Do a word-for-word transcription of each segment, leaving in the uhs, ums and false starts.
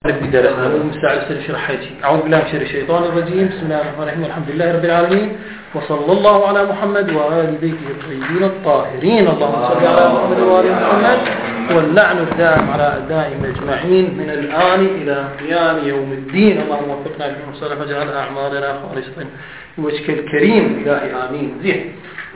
بدرسنا ومستعد شرح حياتي. أعوذ بالله من شر الشيطان الرجيم. بسم الله الرحمن الرحيم. الحمد لله رب العالمين وصلى الله على محمد وآل بيته الطيبين الطاهرين. اللهم صل على محمد وآل محمد واللعن الدائم على أعدائهم أجمعين من الآن إلى قيام يوم الدين. اللهم وفقنا لما صلح وجعل أعمالنا خالصة لوجهك الكريم إلهي آمين. زين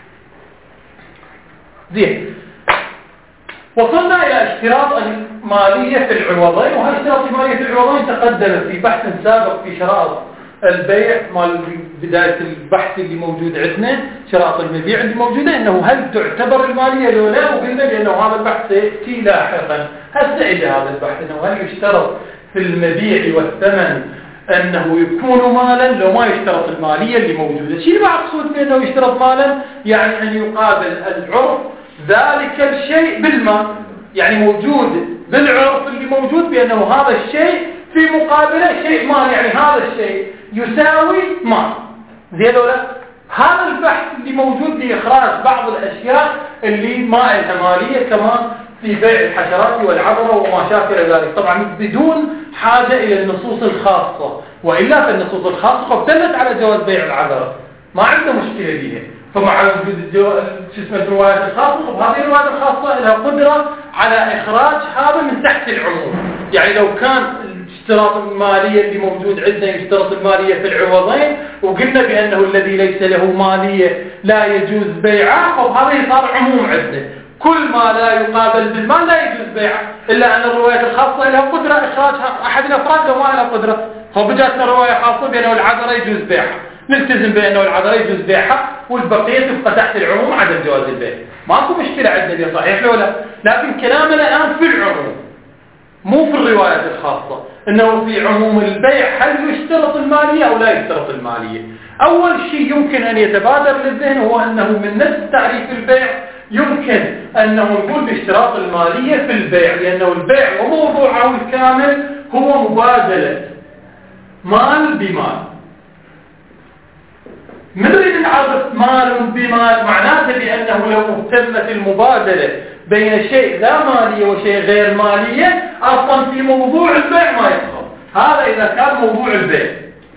زين وصلنا إلى اشتراط المالية في العوضين، وهذا اشتراط المالية في العوضين تقدم في بحث سابق في شرائط البيع مال بداية البحث اللي موجود عندنا، شرائط المبيع اللي موجودة، إنه هل تعتبر المالية لو لا، وقلنا لأنه هذا البحث سيأتي لاحقا. هسه إلى هذا البحث إنه هل يشترط في المبيع والثمن أنه يكون مالا لو ما يشترط المالية اللي موجودة. شيء ما أقصد بأنه يشترط مالا، يعني أن يقابل العرف ذلك الشيء بالمال، يعني موجود بالعرف اللي موجود بأنه هذا الشيء في مقابله شيء مال، يعني هذا الشيء يساوي مال. زين ولا؟ هذا البحث اللي موجود لإخراج بعض الأشياء اللي ما لها مالية، كما في بيع الحشرات والعبرة وما شاكل ذلك، طبعا بدون حاجة إلى النصوص الخاصة، وإلا فالنصوص الخاصة ابتلت على جواز بيع العبرة، ما عنده مشكلة بها. فمع وجود شو اسمه الروايات الخاصة، وهذه الروايات الخاصة لها قدرة على إخراج هذا من تحت العموم. يعني لو كان الاشتراط المالية اللي موجود عندنا يشترط المالية في العوضين، وقلنا بأنه الذي ليس له مالية لا يجوز بيعه، فهذا صار عموم عندنا، كل ما لا يقابل بالمال لا يجوز بيعه، إلا أن الروايات الخاصة لها قدرة إخراجها أحد الأفراد وما لها قدرة. فبجاتنا رواية خاصة بأنه العذرة يجوز بيعها، نلتزم بأنه العذرة يجوز بيعها، والبقية تبقى تحت العموم عدم جواز البيع. ماكو مشكلة عندنا، صحيح ولا؟ لكن كلامنا الآن في العموم مو في الروايات الخاصة، إنه في عموم البيع هل يشترط المالية أو لا يشترط المالية. أول شيء يمكن أن يتبادر للذهن هو أنه من نفس تعريف البيع يمكن أنه نقول باشتراط المالية في البيع، لأنه البيع وموضوعه الكامل هو مبادلة مال بمال. من نريد نعرف مال بمال معناته بأنه لو تمت المبادلة بين شيء ذا مالية وشيء غير مالية، أصلا في موضوع البيع ما يدخل. هذا إذا كان موضوع البيع.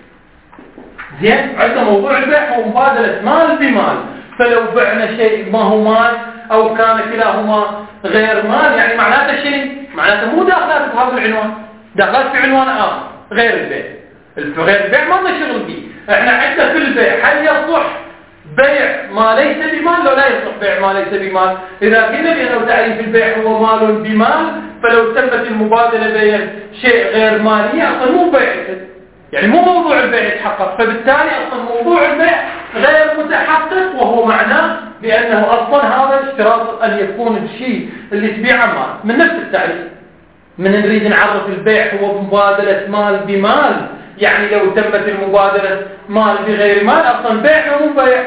زين، عندنا موضوع البيع هو مبادلة مال بمال، فلو بعنا شيء ما هو مال أو كان كلاهما غير مال، يعني معناته شيء، معناته مو داخلات في هذا العنوان، داخلات في عنوان آخر غير البيع. غير البيع ما لنا شغل به. احنا عندنا في البيع هل يصح بيع ما ليس بمال لو لا يصح بيع ما ليس بمال؟ إذا قلنا بأنه تعريف البيع هو مال بمال، فلو تمت المبادلة بين شيء غير مالي أصلا مو بيع، يعني مو موضوع البيع يتحقق، فبالتالي أصلا موضوع البيع غير متحقق، وهو معناه بأنه أصلا هذا اشتراط أن يكون الشيء اللي تبيعه مال. من نفس التعريف من نريد نعرف البيع هو مبادلة مال بمال، يعني لو تمت المبادلة مال بغير مال أصلا بيعنا مو بيع.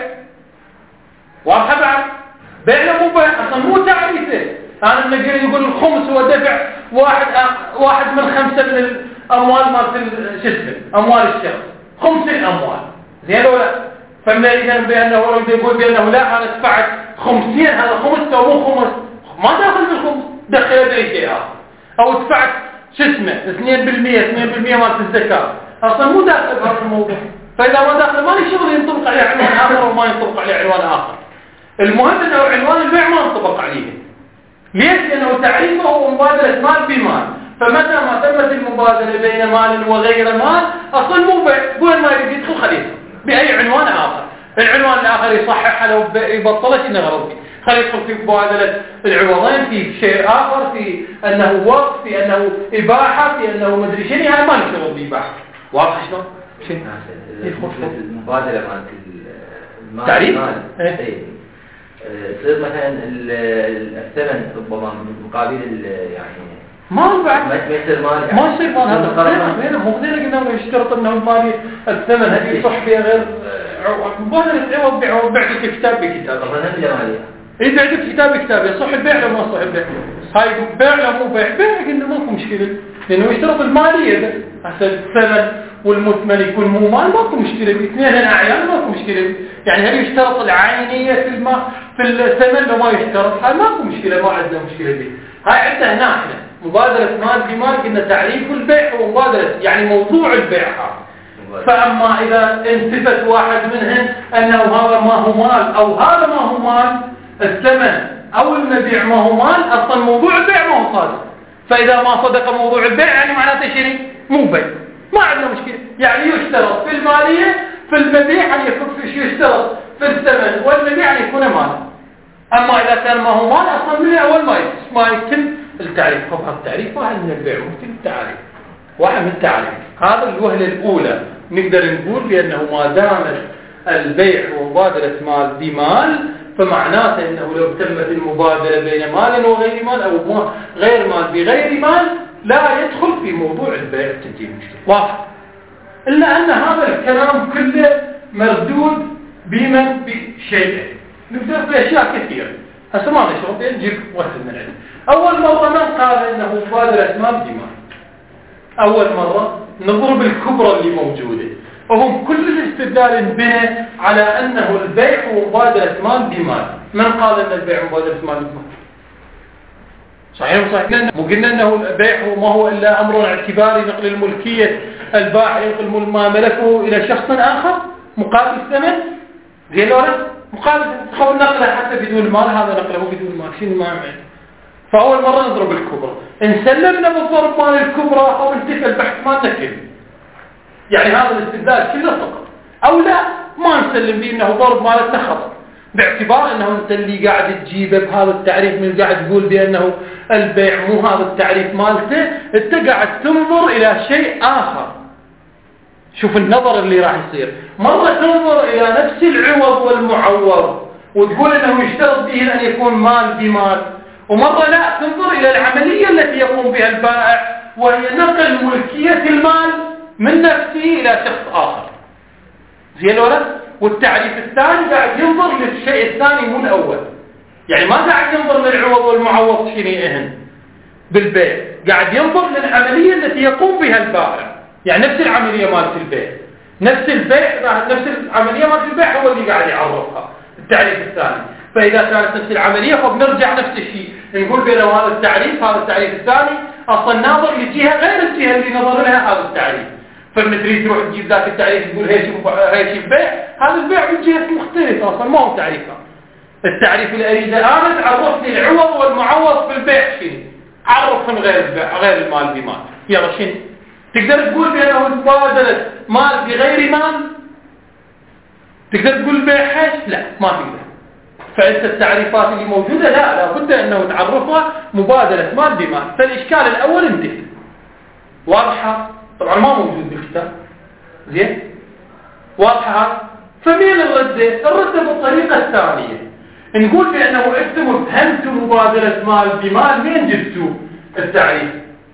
واضح بعد؟ بيعنا مو بيع، أصلا مو تعريفه. أنا نقول يقول الخمس هو دفع واحد واحد من خمسة من الأموال مال شو اسمه أموال الشخص، خمس الأموال. زين ولا؟ فمن إذا بأنه يقول بأنه لا أنا دفعت خمسين، هذا خمس أو مو خمس، ما داخل بالخمس، دخل بأي شيء آخر. أو دفعت شو اسمه اثنين بالمئة اثنين بالمئة مال الزكاة، أصلا مو داخل بهذا الموضوع. فإذا ما داخل ما لي شغل ينطبق عليه عنوان آخر وما ينطبق عليه عنوان آخر. المهم أنه عنوان البيع ما ينطبق عليه. ليش؟ لأنه تعريفه هو مبادلة مال بمال، فمتى ما تمت المبادلة بين مال وغير مال أصلا مو بيع، وين ما يريد يدخل خليه بأي عنوان آخر. العنوان الآخر يصحح لو يبطلش نغرب فيه، خليه يدخل في مبادلة العوضين، في شيء آخر، في أنه وقت، في أنه إباحة، في أنه مدري شيء، يعني ما نشتغل بإباحة. واضح شلون؟ شيء المبادلة مالت المال تعريف؟ ايه تصير مثلا الثمن ربما مقابل يعني ما بعد ما يصير مال، ما يصير مال. هذا غير مو غير قلنا يشترط انه المالي الثمن هذه يصح فيها غير مبادلة عوض بيع وبيع في كتاب بكتاب. طبعا نبي مالية إذا عندك كتاب كتاب يصح البيع لو ما صح البيع. هاي بيع لو مو بيع بيع، قلنا ماكو مشكلة، لأنه يشترط المالية ده عشان الثمن والمثمن يكون مو مال، ماكو مشكلة. اثنين أعيان ماكو مشكلة. يعني هل يشترط العينية في الماء في الثمن لو ما يشترط؟ هاي ماكو مشكلة، ما عندنا مشكلة به. هاي عندنا هنا احنا مبادلة مال بمال قلنا تعريف البيع ومبادلة يعني موضوع البيع هذا. فأما إذا انتفت واحد منهن أنه هذا ما هو مال أو هذا ما هو مال، الثمن أو المبيع ما هو مال، أصلا موضوع البيع ما هو صادق. فإذا ما صدق موضوع البيع يعني معناته شنو؟ مو بيع، ما عندنا مشكلة. يعني يشترط في المالية في المبيع أن يكون في شيء، يشترط في الثمن والمبيع أن يكون مال. أما إذا كان ما هو مال أصلا من أول ما ما يتم التعريف. طبعا التعريف واحد من البيع ممكن التعريف واحد من التعريف. هذا الوهلة الأولى نقدر نقول بأنه ما دامت البيع ومبادلة مال بمال فمعناته أنه لو تمت المبادلة بين مال وغير مال أو غير مال بغير مال لا يدخل في موضوع البيع تنتهي المشكلة. واضح؟ إلا أن هذا الكلام كله مردود بمن بشيئين. نقدر في أشياء كثيرة هسه ما نشرب نجيب واحد من العلم. أول مرة من قال إنه مبادلة مال بمال؟ أول مرة نضرب الكبرى اللي موجودة وهم كل الاستدلال بنا على أنه البيع ومبادلة مال بمال. من قال أن البيع ومبادلة مال بمال؟ صحيح وصحيح. مو قلنا أنه البيع هو ما هو إلا أمر اعتباري نقل الملكية، البائع ينقل ما ملكه إلى شخص آخر مقابل ثمن. زين ولا مقابل تخول نقله حتى بدون مال، هذا نقله بدون مال شنو ما يعمل. فأول مرة نضرب الكبرى. إن سلمنا بالضرب مال الكبرى أو انتفى البحث ما نكل، يعني هذا الاستدلال كله فقط. أو لا ما نسلم به أنه ضرب مالتنا خطأ، باعتبار أنه أنت اللي قاعد تجيبه بهذا التعريف من قاعد تقول بأنه البيع مو هذا التعريف مالته، أنت قاعد تنظر إلى شيء آخر. شوف النظر اللي راح يصير، مرة تنظر إلى نفس العوض والمعوض وتقول أنه يشترط به أن يكون مال بمال، ومرة لا تنظر إلى العملية التي يقوم بها البائع وهي نقل ملكية المال من نفسه إلى شخص آخر. زين ولا؟ والتعريف الثاني قاعد ينظر للشيء الثاني مو الأول، يعني ما قاعد ينظر للعوض والمعوض شنيئهن بالبيع، قاعد ينظر للعملية التي يقوم بها البائع. يعني نفس العملية مالت البيع، نفس البيع نفس العملية مالت البيع هو اللي قاعد يعرفها التعريف الثاني. فإذا كانت نفس العملية فبنرجع نفس الشيء نقول بأنه هذا التعريف هذا التعريف الثاني أصلا ناظر لجهة غير الجهة اللي نظر لها هذا التعريف. فمن تريد تروح تجيب ذاك التعريف تقول هيش هيش البيع، هذا البيع من جهة مختلفة أصلا ما هو تعريفها. التعريف اللي أريده أنا عرفني العوض والمعوض في البيع شنو، عرف من غير البيع غير المال بمال. يلا شنو تقدر تقول بأنه مبادلة مال بغير مال؟ تقدر تقول بيع حش؟ لا ما تقدر. فأنت التعريفات اللي موجودة لا لابد أنه تعرفها مبادلة مال بمال. فالإشكال الأول انتهى. واضحة؟ طبعا ما موجود بالكتاب. زين؟ واضحة؟ فمين الردة؟ الردة بالطريقة الثانية نقول بأنه أنتم فهمتوا مبادلة مال بمال مين جبتوا التعريف؟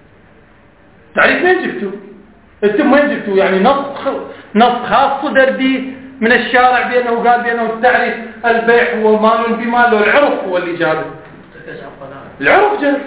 تعريف مين جبتوا؟ أنتم وين جبتوا؟ يعني نص نص خاص صدر به من الشارع بأنه قال بأنه التعريف البيع هو مال بمال، والعرف هو اللي جابه. العرف جاب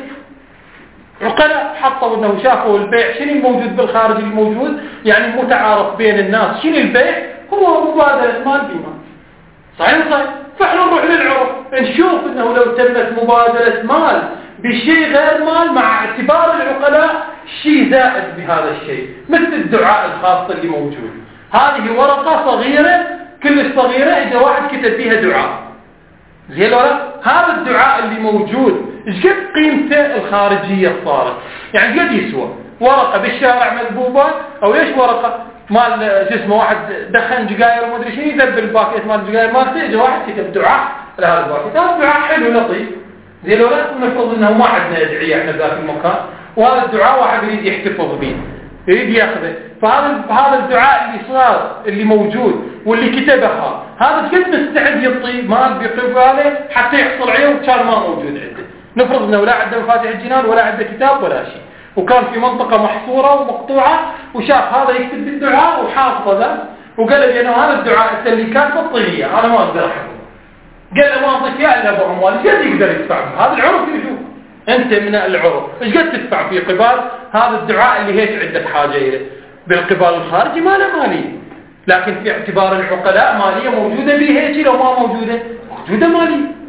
عقلاء حطوا انه شافوا البيع شنو الموجود بالخارج الموجود، يعني متعارف بين الناس شنو البيع هو مبادلة مال بمال. صحيح صحيح. فاحنا نروح للعرف نشوف انه لو تمت مبادلة مال بشيء غير مال مع اعتبار العقلاء شيء زائد بهذا الشيء، مثل الدعاء الخاص اللي موجود. هذه ورقة صغيرة كل صغيرة إذا واحد كتب فيها دعاء. زين ولا؟ هذا الدعاء اللي موجود ايش قد قيمته الخارجية صارت؟ يعني قد يسوى ورقة بالشارع مذبوبة او ايش ورقة مال جسمه واحد دخن جقاير وما ادري شنو يذبل الباكيت مال الجقاير مالته، اجى واحد كتب دعاء لهذا الباكيت. هذا الدعاء حلو لطيف. زين ولا؟ نفرض انه ما عندنا ادعية احنا ذاك المكان، وهذا الدعاء واحد يريد يحتفظ به يريد ياخذه، فهذا هذا الدعاء اللي صار اللي موجود واللي كتبها هذا قد مستعد يعطي مال بقباله حتى يحصل عليه وكان ما موجود عنده. نفرض انه لا عنده مفاتيح الجنان ولا عنده كتاب ولا شيء، وكان في منطقة محصورة ومقطوعة وشاف هذا يكتب بالدعاء وحافظه ذا وقال لي انه هذا الدعاء انت اللي كاتبه طريقة انا ما اقدر احفظه. قال له ما اعطيك اياه الا ابو عموال، ايش قد يقدر يدفع؟ هذا العرف يشوف انت من العرف ايش قد تدفع في قبال هذا الدعاء اللي هيك عندك حاجة اليه. بالقبال الخارجي ما له مالية، لكن في اعتبار العقلاء مالية موجودة به هيك لو ما موجودة موجودة مالية.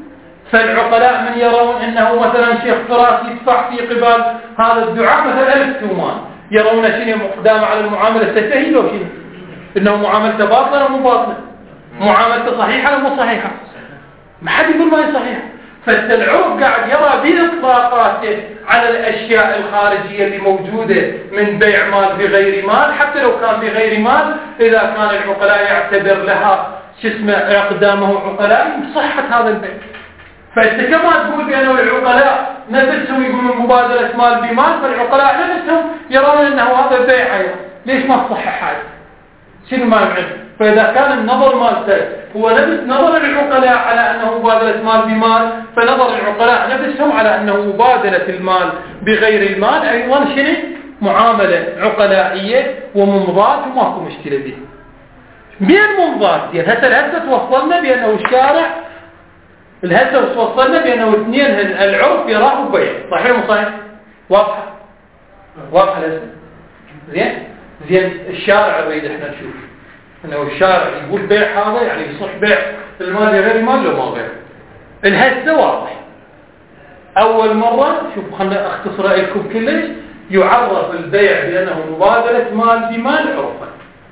فالعقلاء من يرون أنه مثلا شيخ فراس يدفع في قبال هذا الدعاء مثلا ألف تومان، يرون شنو مقدام على المعاملة تنتهي لو شنو إنه معاملته باطلة أو مو باطلة، معاملته صحيحة أو مو صحيحة، ما حد يقول ما هي صحيحة. فالعرف قاعد يرى بإطلاقاته على الأشياء الخارجية اللي موجودة من بيع مال بغير مال، حتى لو كان بغير مال، إذا كان العقلاء يعتبر لها شو اسمه أقدامه عقلاء صحة هذا البيع. فأنت كما تقول بأنه العقلاء نفسهم يقولون مبادلة مال بمال، فالعقلاء نفسهم يرون أنه هذا بيع أيضا، ليش ما تصحح هذا؟ شنو ما يمعن؟ فإذا كان النظر مالته هو نفس نظر العقلاء على أنه مبادلة مال بمال، فنظر العقلاء نفسهم على أنه مبادلة المال بغير المال أيضا شنو؟ معاملة عقلائية وممضات وماكو مشكلة به. بين ممضات دي هسه الهسه توصلنا بأنه الشارع الهسه توصلنا بأنه اثنين العرف يراه بيع، صحيح مو صحيح؟ واضحة؟ واضحة الهسه؟ زين؟ زين الشارع يريد احنا نشوف انه الشارع يقول بيع هذا يعني يصح بيع المال غير مال لو ما غير. الهسه واضح. اول مرة شوف خلنا اختصر لكم كلش، يعرف البيع بانه مبادلة مال بمال عرفا.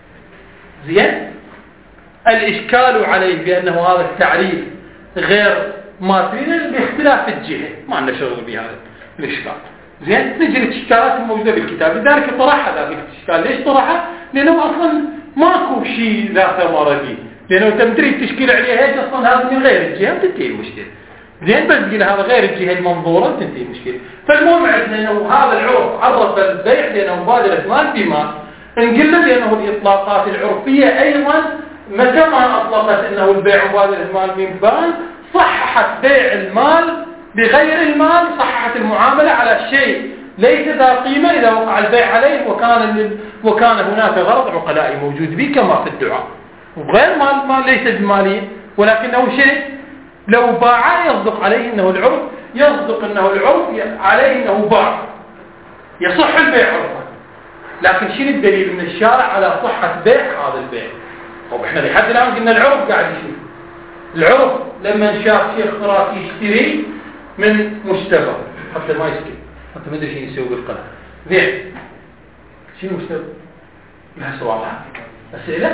زين؟ الاشكال عليه بانه هذا التعريف غير ماثل باختلاف الجهة، ما عندنا شغل بهذا الاشكال. زين؟ نجي للاشكالات الموجودة بالكتاب، لذلك طرحها ذاك الاشكال. ليش طرحها؟ لانه اصلا ماكو شيء ذا ثمرة فيه، لانه انت تريد تشكيل عليه هيك اصلا هذا من غير الجهة وتنتهي المشكلة. زين؟ بس تقول هذا غير الجهة المنظورة تنتهي المشكلة. فالمهم عندنا انه هذا العرف عرف البيع لانه مبادلة مال بمال. نقول بانه الاطلاقات العرفية ايضا متى ما اطلقت انه البيع مبادلة مال بمال صححت بيع المال بغير المال، صححت المعاملة على شيء ليس ذا قيمة إذا وقع البيع عليه وكان وكان هناك غرض عقلائي موجود به كما في الدعاء. وغير مال ما ليس بمالية ولكنه شيء لو باع يصدق عليه انه العرف يصدق انه العرف عليه انه باع، يصح البيع عرفا. لكن شنو الدليل من الشارع على صحة بيع هذا البيع؟ طب احنا لحد الآن قلنا العرف قاعد يشوف. العرف لما شاف شيخ خرافي يشتري من مشتبه حتى ما يشتري، حتى ما ادري شنو يسوي بالقلم. زين شنو مشتبه؟ لها سؤال أسئلة؟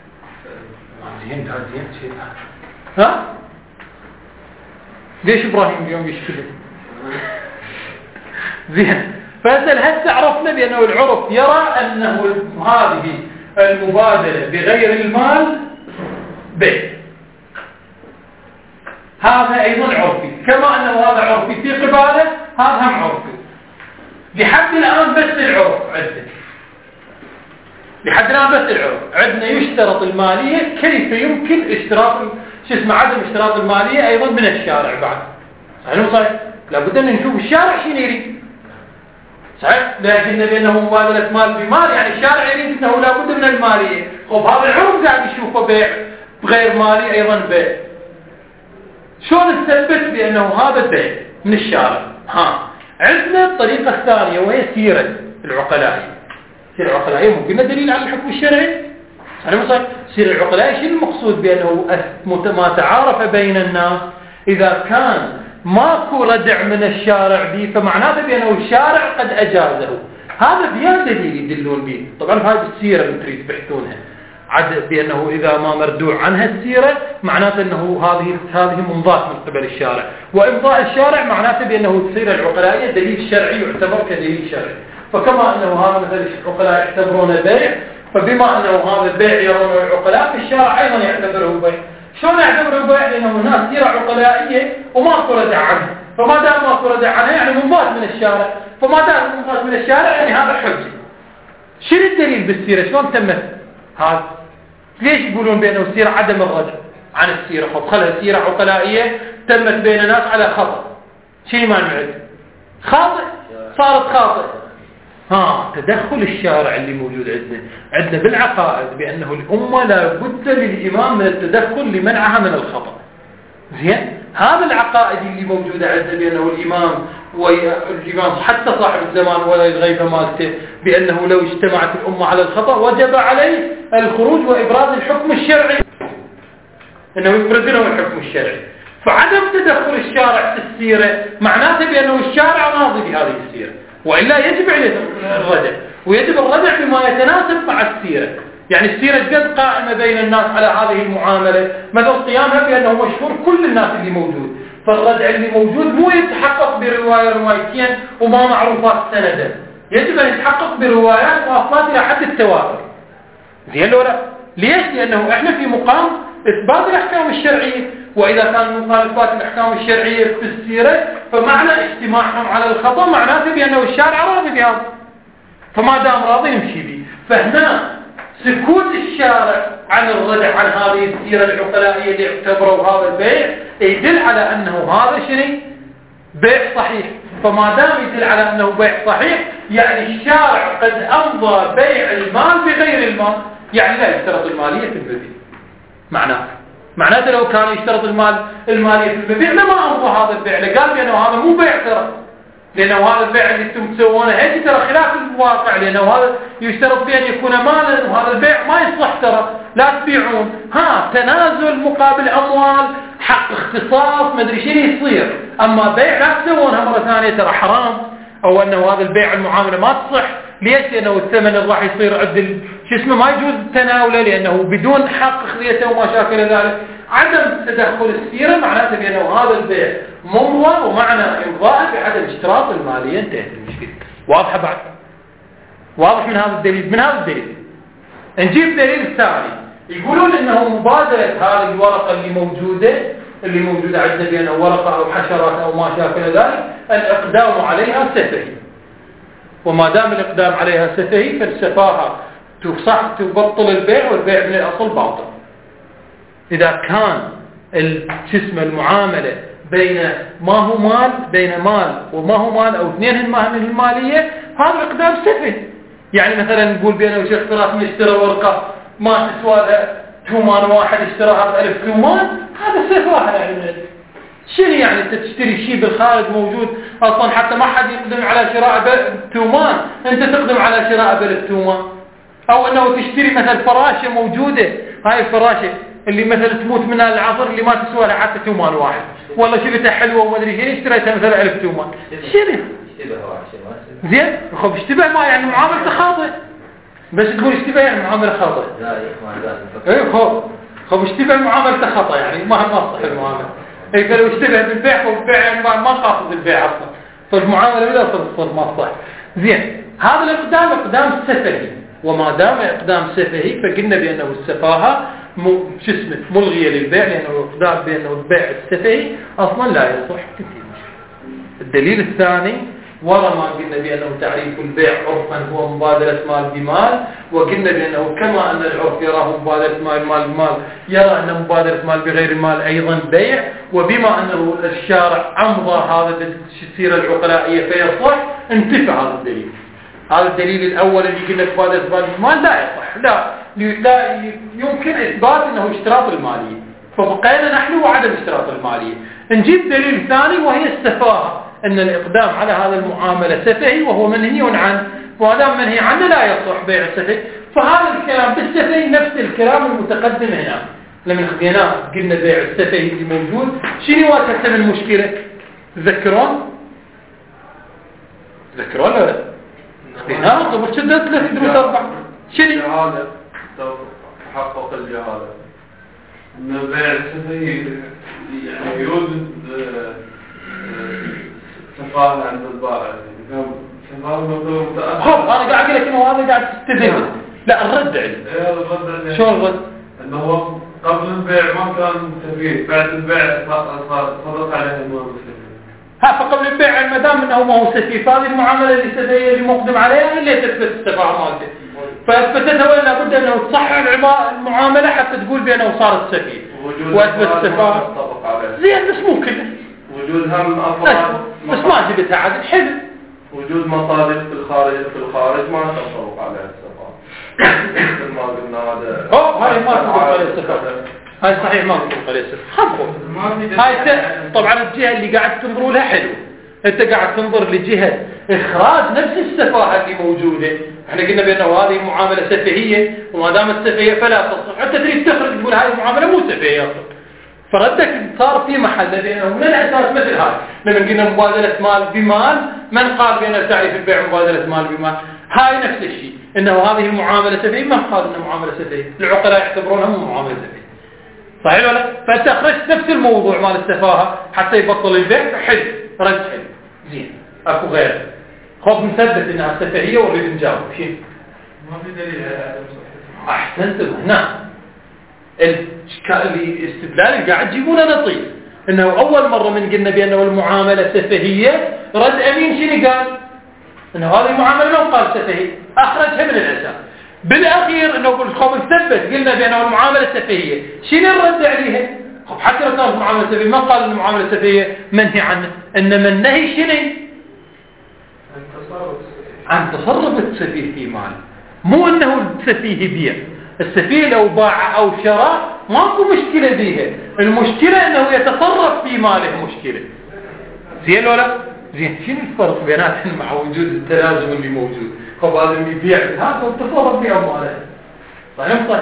زين هذا زين شيء ها؟ ليش إبراهيم اليوم يشتري؟ زين فهسه هسه عرفنا بأنه العرف يرى أنه هذه المبادلة بغير المال بيع، هذا أيضا عرفي، كما أنه هذا عرفي في قباله هذا هم عرفي. لحد الآن بس العرف عندنا، لحد الآن بس العرف عندنا يشترط المالية. كيف يمكن اشتراط شو اسمه عدم اشتراط المالية أيضا من الشارع بعد؟ صحيح مو صحيح؟ لابد أن نشوف الشارع شنو يريد. صحيح؟ لكن بأنه مبادلة مال بمال يعني الشارع يريد أنه لابد من المالية. طب هذا العرف قاعد يشوفه بيع بغير مالي أيضا بيع. شلون نثبت بأنه هذا بيع من الشارع؟ ها عندنا الطريقة الثانية وهي سيرة العقلائية. سيرة العقلائية ممكن دليل على الحكم الشرعي. صحيح مصر؟ سيرة العقلائية شنو المقصود بأنه ما تعارف بين الناس إذا كان ماكو ردع من الشارع به فمعناته بأنه الشارع قد أجازه. هذا فيها دليل يدلون به. طبعا هذه السيرة اللي تريد تبحثونها عد بأنه إذا ما مردوع عنها السيرة معناته أنه هذه هذه منضات من قبل الشارع، وإمضاء الشارع معناته بأنه السيرة العقلائية دليل شرعي يعتبر كدليل شرعي. فكما أنه هذا مثل العقلاء يعتبرونه بيع، فبما أنه هذا البيع يرونه العقلاء في الشارع أيضا يعتبره بيع. شلون يعتبره بيع؟ لأنه هناك سيرة عقلائية وما ردع عنها، فما دام ما ردع عنها يعني منضات من الشارع، فما دام منضات من الشارع يعني هذا حجة. شنو الدليل بالسيرة؟ شلون تمت هذا؟ ليش يقولون بأنه السيرة عدم الرجع عن السيرة؟ فخلها سيرة عقلائية تمت بين الناس على خطأ. شيء ما نعد خاطئ صارت خاطئ. ها تدخل الشارع اللي موجود عندنا عندنا بالعقائد بأنه الأمة لا بد للإمام من التدخل لمنعها من الخطأ. زين هذا العقائد اللي موجودة عندنا بأنه الإمام والإمام حتى صاحب الزمان ولا الغيبة مالته بأنه لو اجتمعت الأمة على الخطأ وجب عليه الخروج وإبراز الحكم الشرعي، أنه يبرز لهم الحكم الشرعي. فعدم تدخل الشارع في السيرة معناته بأنه الشارع راضي بهذه السيرة، وإلا يجب عليه الردع، ويجب الردع بما يتناسب مع السيرة. يعني السيرة قد قائمة بين الناس على هذه المعاملة، مثل قيامها بأنه مشهور كل الناس اللي موجود، فالردع اللي موجود مو يتحقق برواية روايتين وما معروفات سندا، يجب أن يتحقق بروايات واصلات إلى حد التواتر. زين لو لا؟ ليش؟ لأنه إحنا في مقام إثبات الأحكام الشرعية، وإذا كان مقام إثبات الأحكام الشرعية في السيرة فمعنى اجتماعهم على الخطأ معناته بأنه الشارع راضي بهذا، فما دام راضي نمشي به. فهنا سكوت الشارع عن الردع عن هذه السيرة العقلائية اللي اعتبروا هذا البيع يدل على أنه هذا شنو؟ بيع صحيح. فما دام يدل على أنه بيع صحيح يعني الشارع قد أمضى بيع المال بغير المال، يعني لا يشترط المالية في البيع. معناته معناته لو كان يشترط المال المالية في البيع لما أمضى هذا البيع، لقال بأنه هذا مو بيع ترى، لأنه هذا البيع اللي انتم تسوونه هيك ترى خلاف الواقع، لأنه هذا يشترط بأن يكون مالا، وهذا البيع ما يصح ترى، لا تبيعون. ها تنازل مقابل أموال، حق اختصاص، ما ادري شنو يصير. أما بيع لا تسوونها مرة ثانية ترى حرام، أو أنه هذا البيع المعاملة ما تصح. ليش؟ لأنه الثمن اللي راح يصير عدل شو اسمه ما يجوز تناوله، لأنه بدون حق خذيته وما شاكل ذلك. عدم تدخل السيرة معناته بأنه هذا البيع ممضى، ومعنى إمضاءه بعدم اشتراط المالية. انتهت المشكلة. واضحة بعد؟ واضح من هذا الدليل؟ من هذا الدليل نجيب دليل ثاني. يقولون إنه مبادرة هذه الورقة اللي موجودة اللي موجودة عندنا بأنه ورقة أو حشرات أو ما شاكل ذلك، الإقدام عليها سفهي. وما دام الإقدام عليها سفهي فالسفاهة تصح تبطل البيع، والبيع من الأصل باطل. إذا كان الجسم المعاملة بين ما هو مال بين مال وما هو مال أو اثنين ما من المالية، هذا الإقدام سفه. يعني مثلا نقول بأنه شيخ فراس اشترى ورقة ما تسوى لها تومان واحد اشتراها بألف تومان، هذا سفاهة. يعني شنو يعني انت تشتري شيء بالخارج موجود اصلا حتى ما حد يقدم على شراء تومان، انت تقدم على شراء بألف تومان. او انه تشتري مثلا فراشة موجودة، هاي الفراشة اللي مثلا تموت منها العصر اللي ما تسوى لها حتى تومان واحد، والله شفتها حلوة وما ادري شنو اشتريتها مثلا ألف تومان. شنو زين؟ خب اشتبه ما يعني معاملة خاطئ، بس تقول اشتبه يعني معاملة خاطئ. لا يا اخوان اي خب خب اشتبه معاملة خطأ، يعني ما ما صح المعاملة. اي قالوا اشتبه بالبيع، والبيع يعني ما ما قاصد البيع اصلا، فالمعاملة بلا صدق ما صح. زين، هذا الاقدام اقدام سفهي، وما دام اقدام سفهي فقلنا بانه السفاهة مو شو اسمه ملغية للبيع، لانه اقدام بانه البيع السفهي اصلا لا يصح. الدليل الثاني ورا ما قلنا بانه تعريف البيع عرفا هو مبادلة مال بمال، وقلنا بانه كما ان العرف يراه مبادلة مال مال بمال يرى ان مبادلة مال بغير المال ايضا بيع، وبما انه الشارع امضى هذا السيرة العقلائية فيصح، انتفى هذا الدليل. هذا الدليل الاول اللي قلنا مبادلة مال بمال لا يصح، لا لا يمكن اثبات انه اشتراط المالية، فبقينا نحن وعدم اشتراط المالية. نجيب دليل ثاني وهي السفاهة، ان الاقدام على هذا المعاملة سفهي وهو منهي عنه، وهذا منهي عنه لا يصح بيع السفهي. فهذا الكلام بالسفهي نفس الكلام المتقدم هنا لما خذيناه قلنا بيع السفهي اللي موجود. شنو واجهته من مشكلة؟ تذكرون؟ تذكرون ولا لا؟ خذيناه قبل شدة ثلاث دروس أربع. شنو؟ هذا تحقق الجهالة ان بيع السفهي يعني يوجد سفاهة عند البائع. خب انا قاعد اقول لك انه هذا قاعد تستدل. لا الرد عليه. شو الرد؟ انه قبل البيع ما كان سفيه، بعد البيع صدق عليه المال السفيه. ها فقبل البيع ما دام انه ما هو سفيه، فهذه المعامله اللي سفيه اللي مقدم عليها اللي تثبت السفاهه مالته، فاثبتتها ولا بد انه تصحح المعامله حتى تقول بانه صارت سفيه واثبت السفاهه. زين بس مو كله. وجود هم افراد بس ما جبتها عدل حلو. وجود مصادر في الخارج في الخارج ما تنطبق عليها السفاهه. مثل ما قلنا هذا اوه هاي ما تنطبق عليها السفاهه، هاي صحيح ما تنطبق عليها السفاهه. هاي طبعا الجهه اللي قاعد تنظروا لها حلو، انت قاعد تنظر لجهه اخراج نفس السفاهه اللي موجوده. احنا قلنا بانه هذه معامله سفهيه، وما دامت سفهيه فلا تصح. انت تريد تخرج تقول هذه المعامله مو سفهيه اصلا، فردك صار في محل، لأنه من الأساس مثل هذا لما قلنا مبادلة مال بمال، من قال بأن تعريف البيع مبادلة مال بمال؟ هاي نفس الشيء، إنه هذه المعاملة سفيه، من قال إنها معاملة سفيه؟ العقلاء يعتبرونها مو معاملة سفيه، صحيح ولا؟ فأنت أخرجت نفس الموضوع مال السفاهة حتى يبطل البيع، حل رد حل زين، أكو غير خب مثبت إنها سفهية وريد نجاوب شيء ما في دليل على عدم صحتها. أحسنتم هنا الاستدلال قاعد تجيبونه لطيف، إنه أول مرة من قلنا بأنه المعاملة سفهية، رد أمين شنو قال؟ إنه هذه المعاملة لو قال سفهية، أخرجها من الأساس. بالأخير إنه قلت خب مثبت قلنا بأنه المعاملة سفهية، شنو الرد عليها؟ خب حتى لو كانت المعاملة سفهية ما قال المعاملة سفهية منهي عنه، إنما النهي شنو؟ عن تصرف السفيه في مال، مو انه السفيه بيع. السفيه لو باع او شرى ماكو مشكله بيها، المشكله انه يتصرف في ماله مشكله. زين ولا زين؟ شنو الفرق بيناتهم مع وجود التلازم اللي موجود؟ خب هذا اللي يبيع هذا وتصرف في امواله، صحيح صحيح.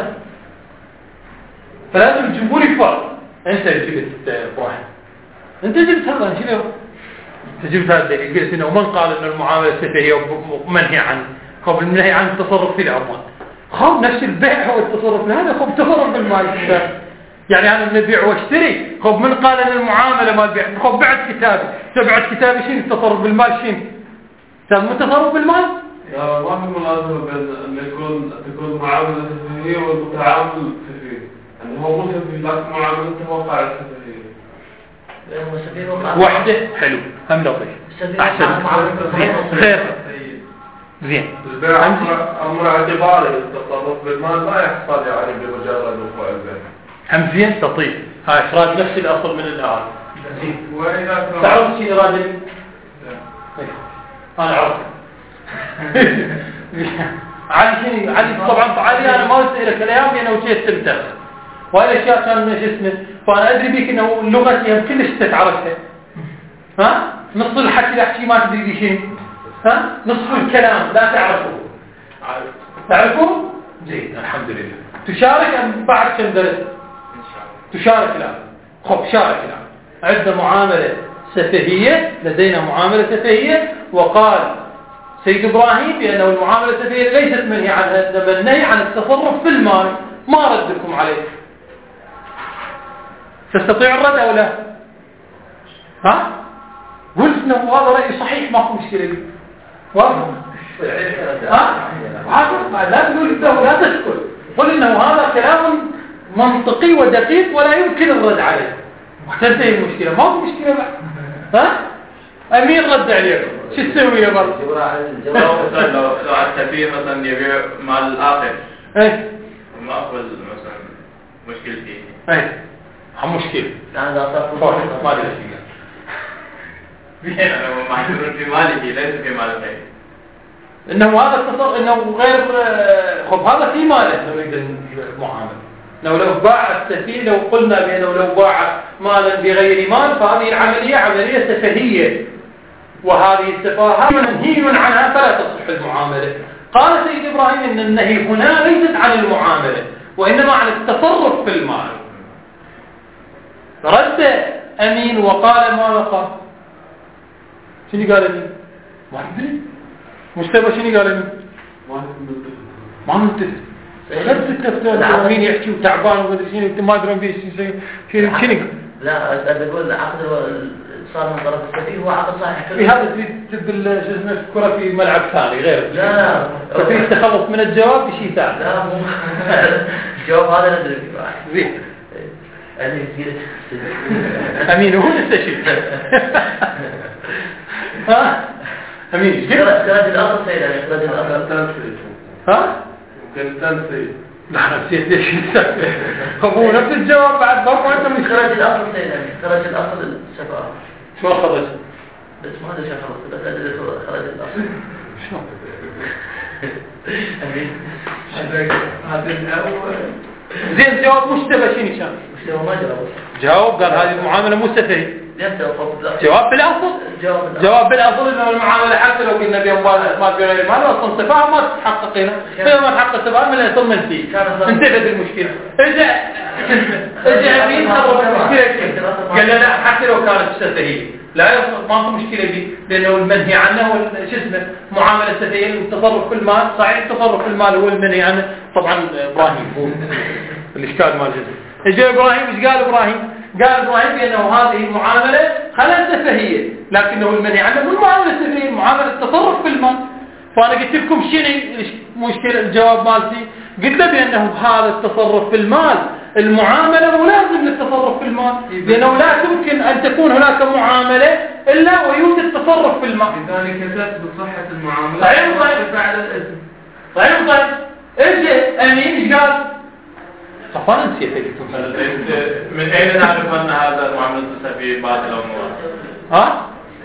فلازم تجيبوا لي فرق. انت جبت ابراهيم، انت جبت هذا شنو؟ تجيب هذا الدليل، قلت انه من قال ان المعامله سفهيه ومنهي عنه؟ خب المنهي عن التصرف في الاموال، خب نفس البيع هو التصرف، هذا خب تصرف بالمال. يعني انا نبيع واشتري، خب من قال ان المعامله ما البيع؟ خب بعد كتابي، بعد كتابي شنو التصرف بالمال؟ شنو كان التصرف بالمال؟ يا ما في ملازمه بين ان يكون تكون معامله سفهيه والتعامل سفيه، يعني هو مو سفيه لكن معاملته وقعت سفهيه. وحده حلو هم لطيف احسن خير زين. البيع امر اعتباري، التصرف بالمال لا يحصل يعني بمجرد وقوع البيع. هم زين لطيف، هاي اخراج نفس الاصل من الآن. زين واذا تعرف شيء راجل انا عرفت علي شنو علي طبعا علي انا ما اسالك الايام لانه شيء استمتع والاشياء كان ايش اسمه، فانا ادري بيك انه لغتي كلش تتعرفها، ها نص الحكي اللي احكي ما تدري بيه شنو، ها نصف الكلام لا تعرفه. تعرفه زين الحمد لله. تشارك ام بعد كم درس؟ تشارك الان. خب شارك الان. عندنا معامله سفهيه، لدينا معامله سفهيه، وقال سيد ابراهيم بانه المعامله السفهيه ليست منهي عنها، انما النهي عن التصرف في المال. ما ردكم عليه؟ تستطيع الرد او لا؟ ها قلت انه هذا راي صحيح ماكو مشكله به. واضح؟ ها لا تقول انت لا تسكت، قل انه هذا كلام منطقي ودقيق ولا يمكن الرد عليه، وتنتهي المشكله، ماكو مشكله بعد. ها امين رد عليكم شو تسوي يا برد؟ مثلا لو السفيه مثلا يبيع مال الاخر ايه ما اقبل مثلا مشكلتي ايه هم مشكله هذا صح ما ادري ايش انا معذور في مالي ليس في مال غيري، انه هذا التصرف انه غير. خب هذا في ماله نريد المعامله. لو لو باع السفيه، لو قلنا بانه لو باع مالا بغير مال فهذه العمليه عمليه سفهيه، وهذه السفاهه منهي عنها فلا تصح المعامله. قال سيد ابراهيم ان النهي هنا ليست عن المعامله وانما عن التصرف في المال. رد امين وقال ماذا قال؟ شنو قال امين؟ ما ادري. مجتبى شنو قال امين؟ ما منتبه. لبس التفتان مين يحكي وتعبان وما ادري شنو، انت ما ادري بيه شنو شنو. لا اقول عقد صار من طرف السفيه هو عقد صحيح. في هذا تريد تبدل شو اسمه الكره في ملعب ثاني غير. لا تريد التخلص من الجواب بشيء ثاني. لا مو الجواب هذا ندري فيه. زين يعني يصير امين هو نستشير. ها امين ايش قلت؟ اخراج الاصل سيد اخراج الاصل ها ممكن تنسي. لا نسيت ليش نسوي. هو نفس الجواب بعد ما انت من اخراج الاصل سيد اخراج الاصل السفاره. شو خرج؟ بس ما ادري شو خلص بس ادري اخراج الاصل. شو امين هذا الاول زين جواب مشتبه شنو كان؟ مشتبه ما جاوب. جاوب قال هذه المعامله مو سفهيه. جواب بالأصل جواب بالأصل إنه المعاملة حتى لو قلنا بها مبادلة مال بغير المال أصلا صفاها ما تتحقق هنا إذا ما تحقق صفاها من الأصل منفي انتبهت المشكلة إذا إذا أمين خبر المشكلة قال لا حتى لو كانت سفهية لا يصل ما في مشكلة به لأنه المنهي عنه هو شو اسمه معاملة سفهية التصرف في المال صحيح التصرف في المال هو المنهي عنه طبعا إبراهيم هو الإشكال مال جزء إجا إبراهيم إيش قال إبراهيم قال إبراهيم بأنه هذه المعاملة خلال سفهية لكنه المنهي عنه مو المعاملة السفهية معاملة التصرف في المال فأنا قلت لكم شنو مشكلة الجواب مالتي قلت له بأنه هذا التصرف في المال المعاملة ملازم للتصرف في المال لأنه لا يمكن أن تكون هناك معاملة إلا ويوجد تصرف في المال لذلك تثبت صحة المعاملة صحيح صحيح بعد الاسم صحيح صحيح إيش أمين إيش قال صفانا نسيت من أين نعرف أن هذا المعاملة السفهية باطل أو موافق؟ ها؟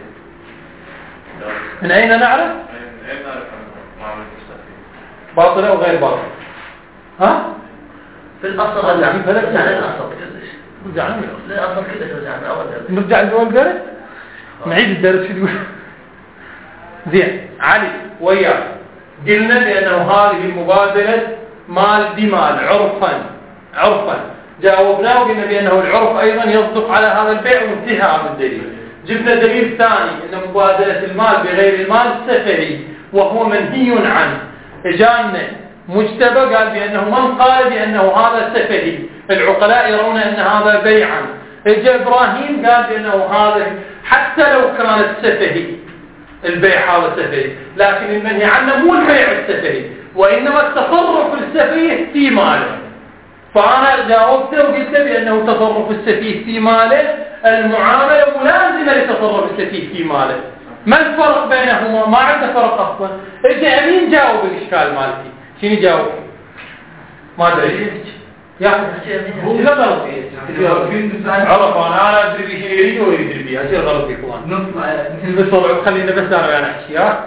من أين نعرف؟ من أين نعرف أن المعاملة السفهية باطل أو غير باطل؟ ها؟ في الأصل رجعنا رجعنا للأصل كلش رجعنا للأصل كلش رجعنا أول درس نرجع لأول درس؟ نعيد الدرس شو تقول؟ زين علي وياك قلنا بأنه هذه المبادلة مال بمال عرفا عرفا جاوبناه وقلنا بأنه العرف أيضا يصدق على هذا البيع وانتهى هذا الدليل جبنا دليل ثاني أن مبادلة المال بغير المال سفهي وهو منهي عنه إجانا مجتبى قال بأنه من قال بأنه هذا سفهي العقلاء يرون أن هذا بيعا إجا إبراهيم قال بأنه هذا حتى لو كانت سفهي البيع هذا سفهي لكن المنهي عنه مو البيع السفهي وإنما التصرف السفيه في ماله فأنا جاوبته وقلت بأنه تصرف السفيه في ماله المعاملة ملازمة لتصرف السفيه في ماله ما الفرق بينهما ما عنده فرق أصلا إجا أمين جاوب الإشكال مالتي شنو جاوب ما أدري يا هو لا غلط فيه عرف أنا أدري بشيء يريد ويدري بيه أصير غلط فيه كمان بس خلينا بس أنا ويانا أحكي ها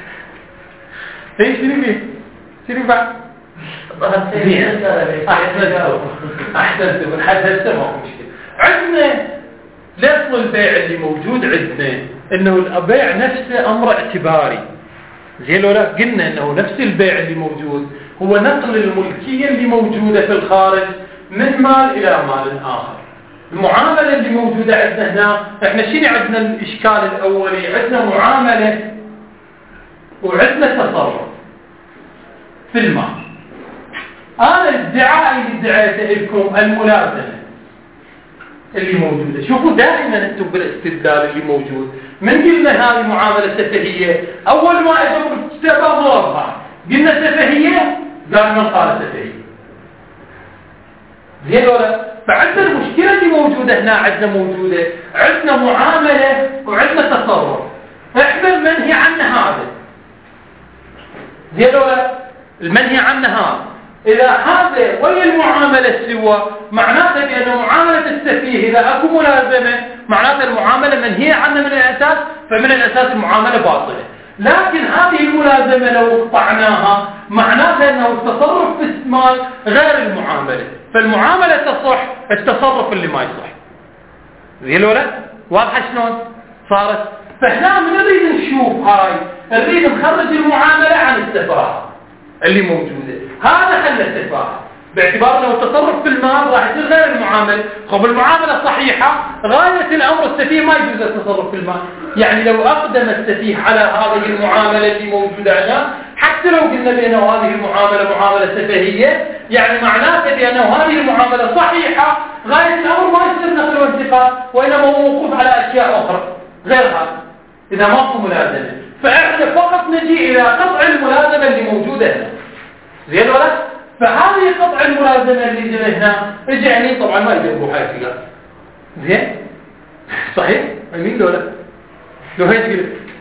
إيش شنو بيه شنو بعد أحسنت أحسنت من حد هسه ما هو مشكلة عندنا لأصل البيع اللي موجود عندنا إنه البيع نفسه أمر اعتباري زين ولا قلنا إنه نفس البيع اللي موجود هو نقل الملكية اللي موجودة في الخارج من مال إلى مال آخر المعاملة اللي موجودة عندنا هنا إحنا شنو عندنا الإشكال الأولي عندنا معاملة وعندنا تصرف في المال أنا الادعاء اللي ادعيته لكم الملازمة اللي موجودة شوفوا دائما انتم بالاستدلال اللي موجود من قلنا هذه معاملة سفهية أول ما اجوا بالكتابة ضربها قلنا سفهية قال من قال سفهية زين ولا فعندنا المشكلة اللي موجودة هنا عندنا موجودة عندنا معاملة وعندنا تصرف احنا المنهي عنه هذا زين ولا المنهي عنه هذا إذا هذا وهي المعاملة سوى معناته بأن معاملة السفيه إذا أكو ملازمة معناته المعاملة منهية عنها من الأساس فمن الأساس المعاملة باطلة لكن هذه الملازمة لو قطعناها معناته أنه التصرف في المال غير المعاملة فالمعاملة تصح التصرف اللي ما يصح زين ولا واضحة شلون صارت فهنا من نريد نشوف هاي نريد نخرج المعاملة عن السفاهة اللي موجودة هذا خلى السفاهة باعتبار انه التصرف في المال راح يصير غير المعاملة خب المعاملة صحيحة غاية الامر السفيه ما يجوز التصرف في المال يعني لو اقدم السفيه على هذه المعاملة اللي موجودة هنا حتى لو قلنا بانه هذه المعاملة معاملة سفهية يعني معناته بانه هذه المعاملة صحيحة غاية الامر ما يصير نقل وانتقال وانما هو موقوف على اشياء اخرى غير هذا اذا ما هو ملازمة فاحنا فقط نجي الى قطع الملازمة اللي موجودة هنا زين ولا فهذه قطع الملازمة اللي جاء هنا اجعني طبعا ما يجربوا حاجة كذا زين صحيح امين لو لا لو هيك كده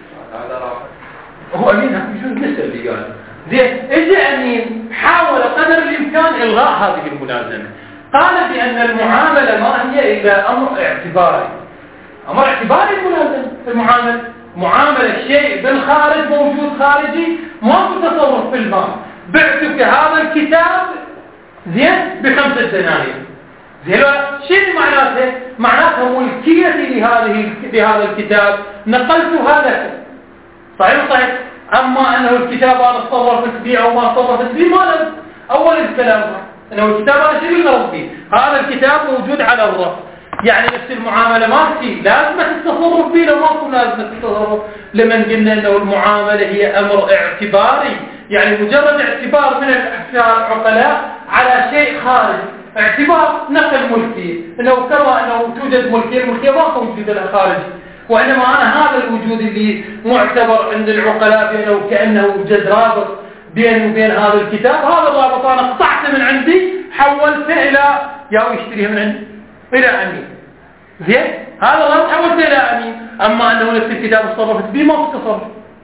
هو امين يجوز نسأل اللي قال زين اجى امين حاول قدر الامكان الغاء هذه الملازمة قال بان المعاملة ما هي الا امر اعتباري امر اعتباري الملازمة المعاملة معاملة شيء بالخارج موجود خارجي ما في تصرف في المال بعتك هذا الكتاب زين بخمسة دنانير زين شنو معناته؟ معناته ملكيتي لهذه لهذا الكتاب نقلتها لك. صحيح صحيح. أما أنه الكتاب أنا تصرفت به أو ما تصرفت به ما لازم. أول الكلام أنه الكتاب أنا شنو اللي به؟ هذا الكتاب موجود على الرف. يعني نفس المعاملة ما في لازمة التصرف به لو ما كنا لازمة التصرف. لمن قلنا أنه المعاملة هي أمر اعتباري، يعني مجرد اعتبار من العقلاء على شيء خارج، اعتبار نقل ملكية، انه كما انه توجد ملكية، الملكية ما توجد لها خارج، وانما انا هذا الوجود اللي معتبر عند العقلاء بانه كانه وجد رابط بيني وبين هذا الكتاب، هذا الرابط انا قطعته من عندي حولته الى ياو يشتريه من عندي الى امين. زين هذا الرابط حولته الى امين. اما انه نفس الكتاب تصرفت به ما في تصرف.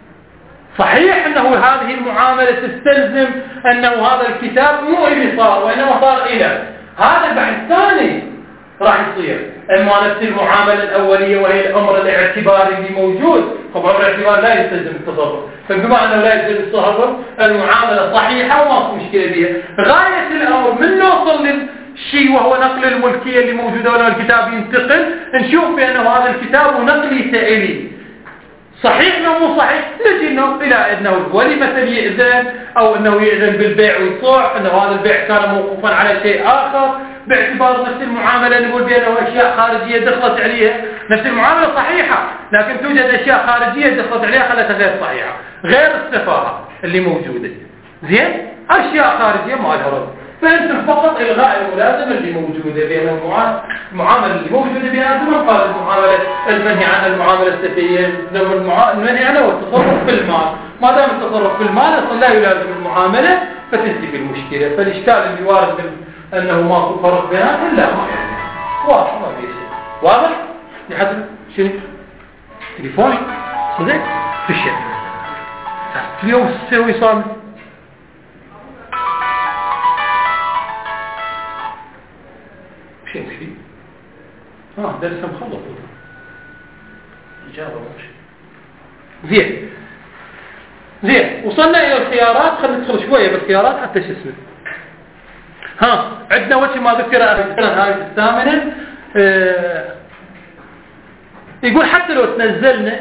صحيح أنه هذه المعاملة تستلزم أنه هذا الكتاب مو إلي صار وإنما صار إلى هذا البحث الثاني راح يصير. أما نفس المعاملة الأولية وهي الأمر الاعتباري اللي موجود، طبعا الاعتبار لا يستلزم التصرف، فبما أنه لا يستلزم التصرف المعاملة صحيحة وما في مشكلة بها. غاية الأمر من نوصل للشيء وهو نقل الملكية اللي موجودة ولا الكتاب ينتقل، نشوف بأنه هذا الكتاب ونقلي إلي صحيح لو مو صحيح، نجي انه الى انه الولي مثلا يأذن او انه يأذن بالبيع ويصح، انه هذا البيع كان موقوفا على شيء اخر باعتبار نفس المعامله اللي نقول بانه اشياء خارجيه دخلت عليها، نفس المعامله صحيحه لكن توجد اشياء خارجيه دخلت عليها خلتها غير صحيحه، غير السفاهه اللي موجوده. زين اشياء خارجيه ما لها رد، فانتم فقط الغاء الملازمه اللي موجوده بين المعامله اللي موجوده بيناتهم، قال المعامله المنهي عنها المعامله السفيه، المنهي عنها والتصرف في المال، ما دام التصرف في المال اصلا لا يلازم المعامله فتنتهي المشكله. فالاشكال اللي وارد انه ماكو فرق بيناتهم لا ما يعني واضح ما في شيء واضح لحد شنو تليفوني صدق في الشيء اليوم تسوي صامت شيء مش فيه اه درس مخلص إجابة ماشي. زين زين وصلنا إلى الخيارات. خلينا ندخل شوية بالخيارات حتى شو اسمه. ها عندنا وجه ما ذكر هاي الثامنة اه يقول حتى لو تنزلنا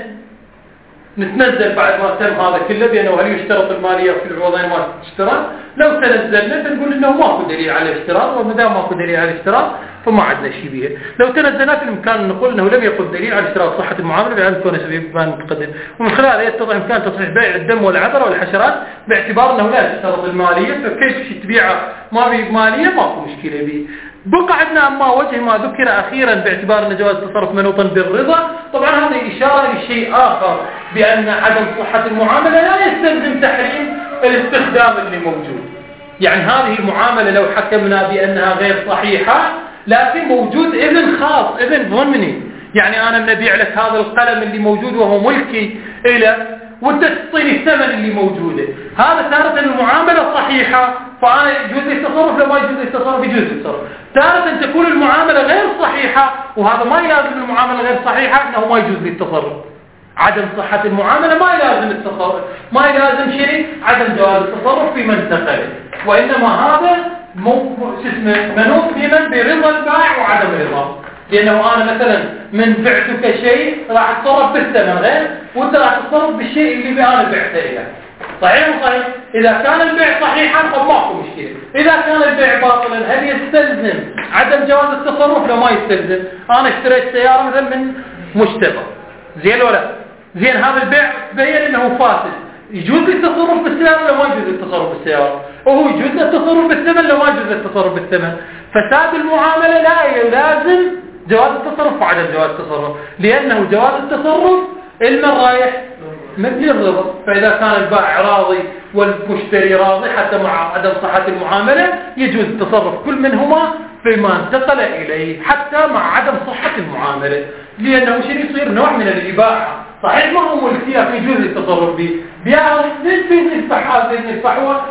نتنزل بعد ما تم هذا كله بأنه هل يشترط المالية في العوضين ما تشترط، لو تنزلنا بنقول انه ماكو دليل على الاشتراط، وما دام ماكو دليل على الاشتراط فما عندنا شيء بيه. لو تنزلنا في الامكان نقول انه لم يقل دليل على اشتراط صحة المعاملة بأن تكون سبيبا متقدم، ومن خلال يتضح امكان تصحيح بيع الدم والعذر والحشرات باعتبار انه لا تشترط المالية، فكيف شيء تبيعه ما بيه مالية ماكو مشكلة بيه. بقى عندنا أما وجه ما ذكر أخيرا باعتبار أن جواز التصرف منوطا بالرضا، طبعا هذه إشارة لشيء آخر بأن عدم صحة المعاملة لا يستلزم تحريم الاستخدام اللي موجود. يعني هذه المعاملة لو حكمنا بأنها غير صحيحة لكن موجود إذن خاص إذن ضمني، يعني أنا بنبيع لك هذا القلم اللي موجود وهو ملكي إلى وانت تعطيني الثمن اللي موجوده، هذا تارة المعاملة صحيحة فأنا يجوز لي التصرف، لو ما يجوز لي التصرف يجوز لي التصرف. تارة تكون المعاملة غير صحيحة وهذا ما يلازم المعاملة غير صحيحة انه ما يجوز لي التصرف. عدم صحة المعاملة ما يلازم التصرف، ما يلازم شيء عدم جواز التصرف في من انتقل، وإنما هذا مو اسمه منوط في من برضا البائع وعدم رضاه. لأنه أنا مثلا من بعتك شيء راح أتصرف بالثمن غير وأنت راح تتصرف بالشيء اللي أنا بعته إليك. صحيح وصحيح؟ إذا كان البيع صحيحا فماكو مشكلة. إذا كان البيع باطلا هل يستلزم عدم جواز التصرف؟ لا ما يستلزم. أنا اشتريت سيارة مثلا من مشتبه زين ولا زين، هذا البيع بين أنه فاسد، يجوز لي التصرف بالسيارة ولا ما يجوز التصرف بالسيارة؟ وهو يجوز لي التصرف بالثمن لو ما يجوز التصرف بالثمن. فساد المعاملة لا يلازم جواز التصرف وعدم جواز التصرف، لأنه جواز التصرف المن رايح مثل الرضا. فإذا كان البائع راضي والمشتري راضي حتى مع عدم صحة المعاملة يجوز التصرف كل منهما فيما انتقل إليه حتى مع عدم صحة المعاملة، لأنه شيء يصير نوع من الإباحة. صحيح ما هو ملكية يجوز التصرف به، بيعرف في الفحوى زي الفحوى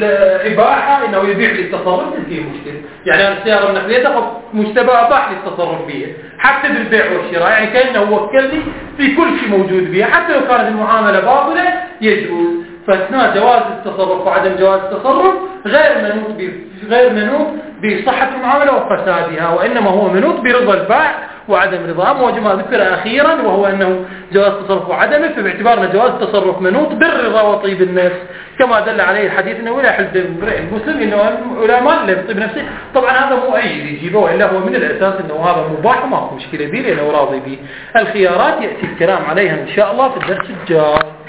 بالإباحة إنه يبيع لي التصرف تنتهي المشكلة. يعني السيارة النقدية تاخذ مشتبه أباح لي التصرف بها حتى بالبيع والشراء، يعني كأنه وكلني في كل شيء موجود بها حتى لو كانت المعاملة باطلة يجوز. فاثناء جواز التصرف وعدم جواز التصرف غير منوط غير منوط بصحة المعاملة وفسادها، وإنما هو منوط برضا البائع وعدم رضاه. وما ذكر أخيرا وهو أنه جواز تصرف وعدمه، فباعتبارنا جواز تصرف منوط بالرضا وطيب النفس، كما دل عليه الحديث أنه لا يحل دم امرئ مسلم إنه علماء لا بطيب نفسه. طبعا هذا مو أي يجيبه، وإلا هو من الأساس أنه هذا مباح وما هو مشكلة به لأنه راضي به. الخيارات يأتي الكلام عليها إن شاء الله في الدرس الجاي.